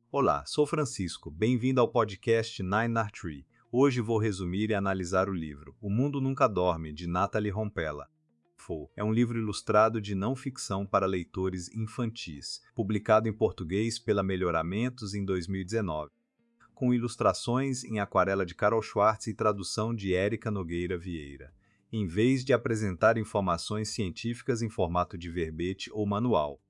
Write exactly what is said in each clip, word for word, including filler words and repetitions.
Olá, sou Francisco. Bem-vindo ao podcast Nine R Tree. Hoje vou resumir e analisar o livro O Mundo Nunca Dorme, de Nathalie Rompella. É um livro ilustrado de não ficção para leitores infantis, publicado em português pela Melhoramentos em dois mil e dezenove, com ilustrações em aquarela de Carol Schwartz e tradução de Érica Nogueira Vieira, em vez de apresentar informações científicas em formato de verbete ou manual.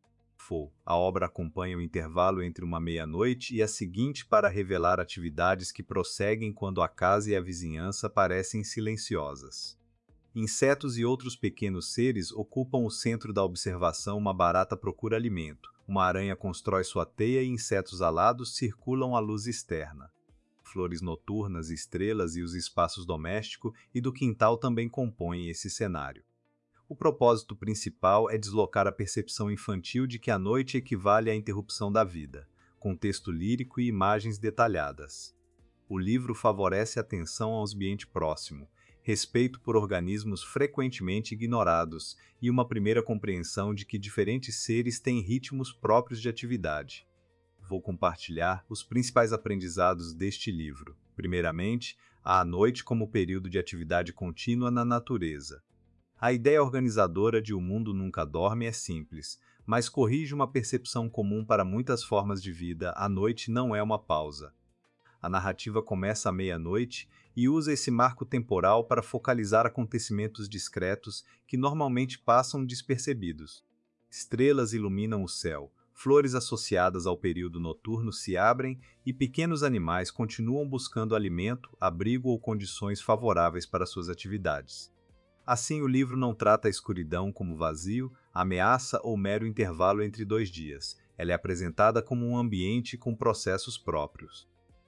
A obra acompanha o intervalo entre uma meia-noite e a seguinte para revelar atividades que prosseguem quando a casa e a vizinhança parecem silenciosas. Insetos e outros pequenos seres ocupam o centro da observação. Uma barata procura alimento, uma aranha constrói sua teia e insetos alados circulam à luz externa. Flores noturnas, estrelas e os espaços doméstico e do quintal também compõem esse cenário. O propósito principal é deslocar a percepção infantil de que a noite equivale à interrupção da vida, com texto lírico e imagens detalhadas. O livro favorece atenção ao ambiente próximo, respeito por organismos frequentemente ignorados e uma primeira compreensão de que diferentes seres têm ritmos próprios de atividade. Vou compartilhar os principais aprendizados deste livro. Primeiramente, a noite como período de atividade contínua na natureza. A ideia organizadora de O Mundo Nunca Dorme é simples, mas corrige uma percepção comum para muitas formas de vida. A noite não é uma pausa. A narrativa começa à meia-noite e usa esse marco temporal para focalizar acontecimentos discretos que normalmente passam despercebidos. Estrelas iluminam o céu, flores associadas ao período noturno se abrem e pequenos animais continuam buscando alimento, abrigo ou condições favoráveis para suas atividades. Assim, o livro não trata a escuridão como vazio, ameaça ou mero intervalo entre dois dias. Ela é apresentada como um ambiente com processos próprios.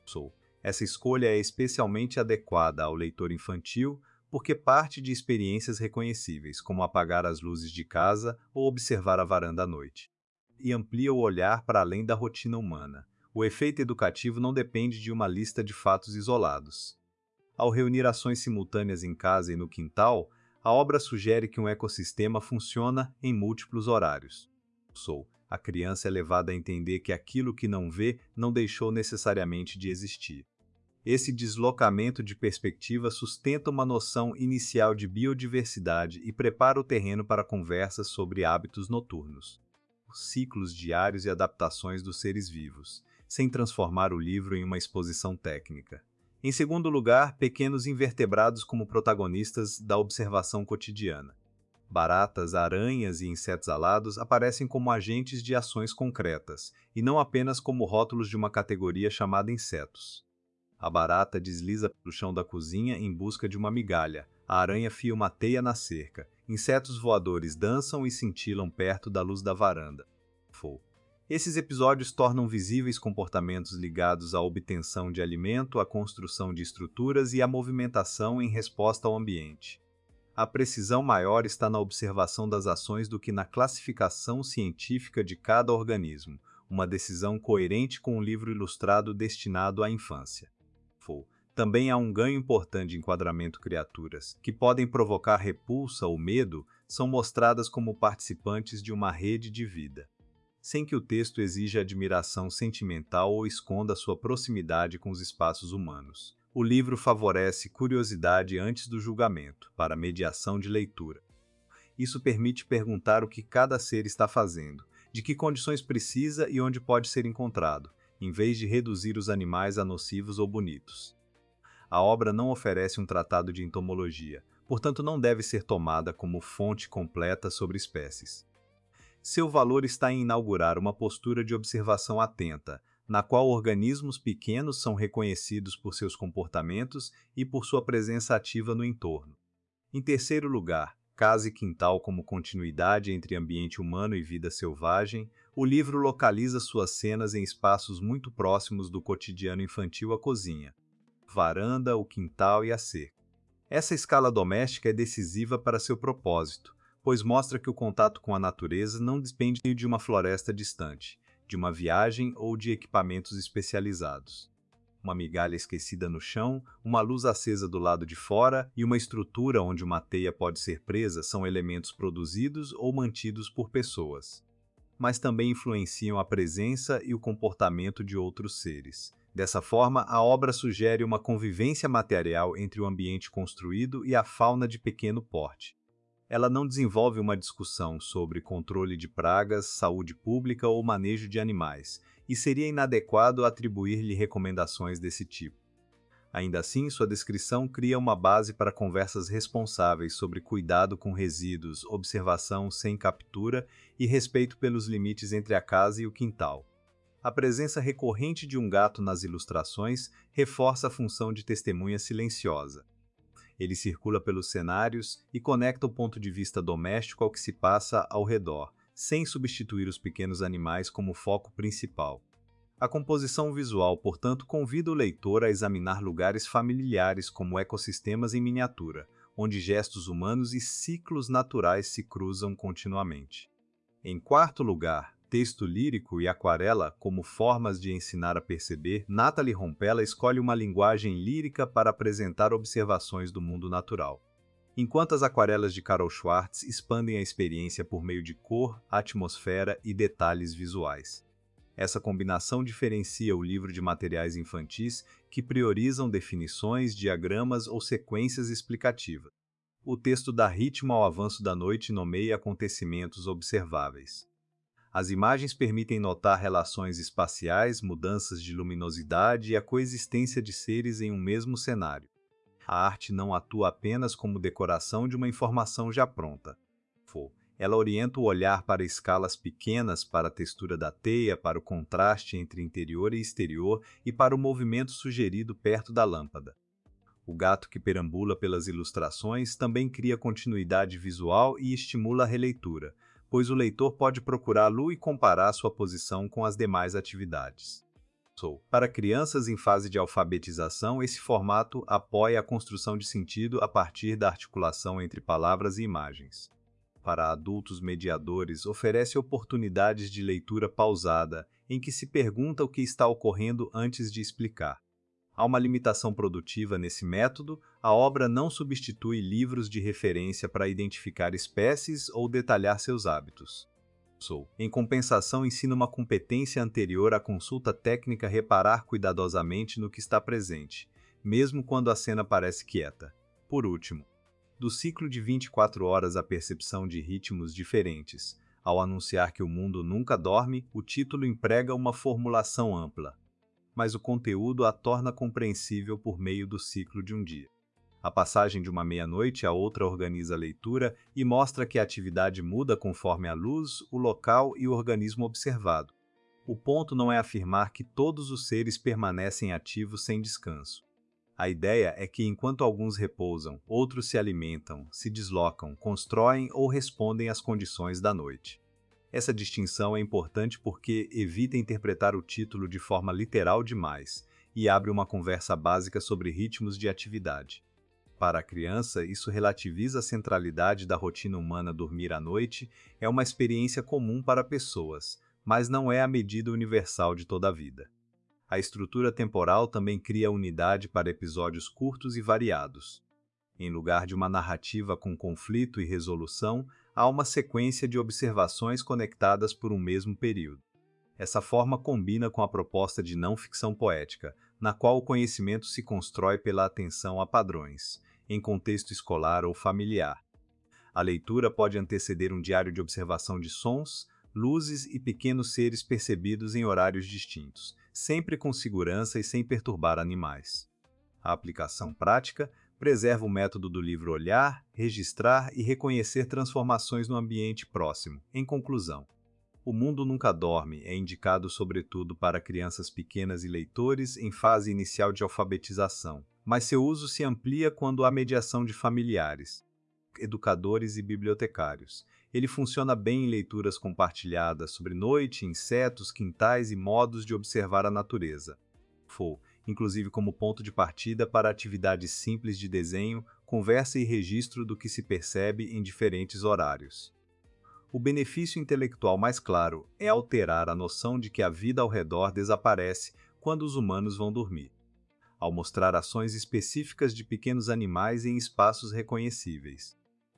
Essa escolha é especialmente adequada ao leitor infantil porque parte de experiências reconhecíveis, como apagar as luzes de casa ou observar a varanda à noite. E amplia o olhar para além da rotina humana. O efeito educativo não depende de uma lista de fatos isolados. Ao reunir ações simultâneas em casa e no quintal, a obra sugere que um ecossistema funciona em múltiplos horários. A criança é levada a entender que aquilo que não vê não deixou necessariamente de existir. Esse deslocamento de perspectiva sustenta uma noção inicial de biodiversidade e prepara o terreno para conversas sobre hábitos noturnos, ciclos diários e adaptações dos seres vivos, sem transformar o livro em uma exposição técnica. Em segundo lugar, pequenos invertebrados como protagonistas da observação cotidiana. Baratas, aranhas e insetos alados aparecem como agentes de ações concretas, e não apenas como rótulos de uma categoria chamada insetos. A barata desliza pelo chão da cozinha em busca de uma migalha, a aranha fia uma teia na cerca, insetos voadores dançam e cintilam perto da luz da varanda. Esses episódios tornam visíveis comportamentos ligados à obtenção de alimento, à construção de estruturas e à movimentação em resposta ao ambiente. A precisão maior está na observação das ações do que na classificação científica de cada organismo, uma decisão coerente com um livro ilustrado destinado à infância. Também há um ganho importante de enquadramento. Criaturas, que podem provocar repulsa ou medo, são mostradas como participantes de uma rede de vida, sem que o texto exija admiração sentimental ou esconda sua proximidade com os espaços humanos. O livro favorece curiosidade antes do julgamento, para mediação de leitura. Isso permite perguntar o que cada ser está fazendo, de que condições precisa e onde pode ser encontrado, em vez de reduzir os animais a nocivos ou bonitos. A obra não oferece um tratado de entomologia, portanto não deve ser tomada como fonte completa sobre espécies. Seu valor está em inaugurar uma postura de observação atenta, na qual organismos pequenos são reconhecidos por seus comportamentos e por sua presença ativa no entorno. Em terceiro lugar, casa e quintal como continuidade entre ambiente humano e vida selvagem, o livro localiza suas cenas em espaços muito próximos do cotidiano infantil: a cozinha, varanda, o quintal e a cerca. Essa escala doméstica é decisiva para seu propósito, pois mostra que o contato com a natureza não depende de uma floresta distante, de uma viagem ou de equipamentos especializados. Uma migalha esquecida no chão, uma luz acesa do lado de fora e uma estrutura onde uma teia pode ser presa são elementos produzidos ou mantidos por pessoas. mas também influenciam a presença e o comportamento de outros seres. Dessa forma, a obra sugere uma convivência material entre o ambiente construído e a fauna de pequeno porte. Ela não desenvolve uma discussão sobre controle de pragas, saúde pública ou manejo de animais, e seria inadequado atribuir-lhe recomendações desse tipo. Ainda assim, sua descrição cria uma base para conversas responsáveis sobre cuidado com resíduos, observação sem captura e respeito pelos limites entre a casa e o quintal. A presença recorrente de um gato nas ilustrações reforça a função de testemunha silenciosa. Ele circula pelos cenários e conecta o ponto de vista doméstico ao que se passa ao redor, sem substituir os pequenos animais como foco principal. A composição visual, portanto, convida o leitor a examinar lugares familiares como ecossistemas em miniatura, onde gestos humanos e ciclos naturais se cruzam continuamente. Em quarto lugar, texto lírico e aquarela como formas de ensinar a perceber, Natalie Rompela escolhe uma linguagem lírica para apresentar observações do mundo natural. Enquanto as aquarelas de Carol Schwartz expandem a experiência por meio de cor, atmosfera e detalhes visuais. Essa combinação diferencia o livro de materiais infantis que priorizam definições, diagramas ou sequências explicativas. O texto dá ritmo ao avanço da noite e nomeia acontecimentos observáveis. As imagens permitem notar relações espaciais, mudanças de luminosidade e a coexistência de seres em um mesmo cenário. A arte não atua apenas como decoração de uma informação já pronta. Ela orienta o olhar para escalas pequenas, para a textura da teia, para o contraste entre interior e exterior e para o movimento sugerido perto da lâmpada. O gato que perambula pelas ilustrações também cria continuidade visual e estimula a releitura, pois o leitor pode procurá-lo e comparar sua posição com as demais atividades. Para crianças em fase de alfabetização, esse formato apoia a construção de sentido a partir da articulação entre palavras e imagens. Para adultos mediadores, oferece oportunidades de leitura pausada, em que se pergunta o que está ocorrendo antes de explicar. Há uma limitação produtiva nesse método, a obra não substitui livros de referência para identificar espécies ou detalhar seus hábitos. Em compensação, ensina uma competência anterior à consulta técnica reparar cuidadosamente no que está presente, mesmo quando a cena parece quieta. Por último, do ciclo de vinte e quatro horas a percepção de ritmos diferentes. Ao anunciar que o mundo nunca dorme, o título emprega uma formulação ampla, mas o conteúdo a torna compreensível por meio do ciclo de um dia. A passagem de uma meia-noite a outra organiza a leitura e mostra que a atividade muda conforme a luz, o local e o organismo observado. O ponto não é afirmar que todos os seres permanecem ativos sem descanso. A ideia é que enquanto alguns repousam, outros se alimentam, se deslocam, constroem ou respondem às condições da noite. Essa distinção é importante porque evita interpretar o título de forma literal demais e abre uma conversa básica sobre ritmos de atividade. Para a criança, isso relativiza a centralidade da rotina humana. Dormir à noite é uma experiência comum para pessoas, mas não é a medida universal de toda a vida. A estrutura temporal também cria unidade para episódios curtos e variados. Em lugar de uma narrativa com conflito e resolução, há uma sequência de observações conectadas por um mesmo período. Essa forma combina com a proposta de não-ficção poética, na qual o conhecimento se constrói pela atenção a padrões, em contexto escolar ou familiar. A leitura pode anteceder um diário de observação de sons, luzes e pequenos seres percebidos em horários distintos, sempre com segurança e sem perturbar animais. A aplicação prática preserva o método do livro olhar, registrar e reconhecer transformações no ambiente próximo. Em conclusão, O Mundo Nunca Dorme é indicado sobretudo para crianças pequenas e leitores em fase inicial de alfabetização, mas seu uso se amplia quando há mediação de familiares, educadores e bibliotecários. Ele funciona bem em leituras compartilhadas sobre noite, insetos, quintais e modos de observar a natureza. For, inclusive como ponto de partida para atividades simples de desenho, conversa e registro do que se percebe em diferentes horários. O benefício intelectual mais claro é alterar a noção de que a vida ao redor desaparece quando os humanos vão dormir, ao mostrar ações específicas de pequenos animais em espaços reconhecíveis.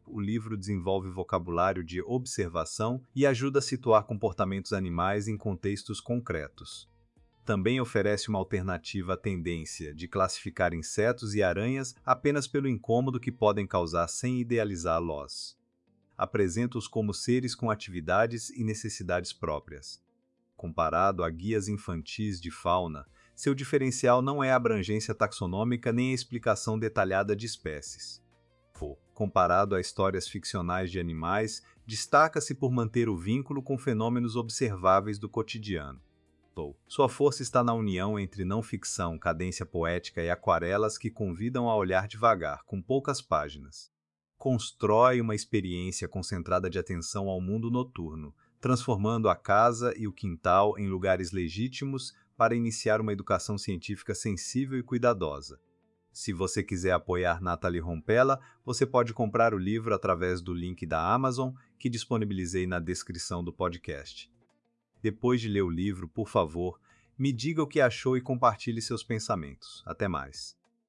O livro desenvolve vocabulário de observação e ajuda a situar comportamentos animais em contextos concretos. Também oferece uma alternativa à tendência de classificar insetos e aranhas apenas pelo incômodo que podem causar sem idealizá-los. Apresenta-os como seres com atividades e necessidades próprias. Comparado a guias infantis de fauna, seu diferencial não é a abrangência taxonômica nem a explicação detalhada de espécies. Comparado a histórias ficcionais de animais, destaca-se por manter o vínculo com fenômenos observáveis do cotidiano. Sua força está na união entre não-ficção, cadência poética e aquarelas que convidam a olhar devagar, com poucas páginas. Constrói uma experiência concentrada de atenção ao mundo noturno, transformando a casa e o quintal em lugares legítimos para iniciar uma educação científica sensível e cuidadosa. Se você quiser apoiar Nathalie Rompella, você pode comprar o livro através do link da Amazon, que disponibilizei na descrição do podcast. Depois de ler o livro, por favor, me diga o que achou e compartilhe seus pensamentos. Até mais.